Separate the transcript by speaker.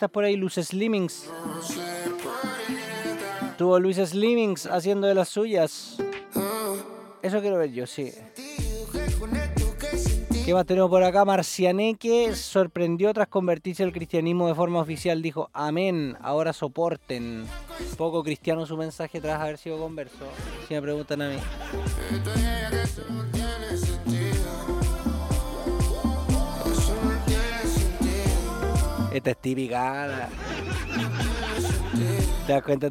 Speaker 1: estás por ahí, Luis Slimmings. Tuvo Luis Slimmings haciendo de las suyas. Eso quiero ver yo, sí. ¿Qué más tenemos por acá? Marcianeque sorprendió tras convertirse al cristianismo de forma oficial. Dijo, amén, ahora soporten. Poco cristiano su mensaje tras haber sido converso. Si me preguntan a mí. Esta es típica. ¿Te das cuenta?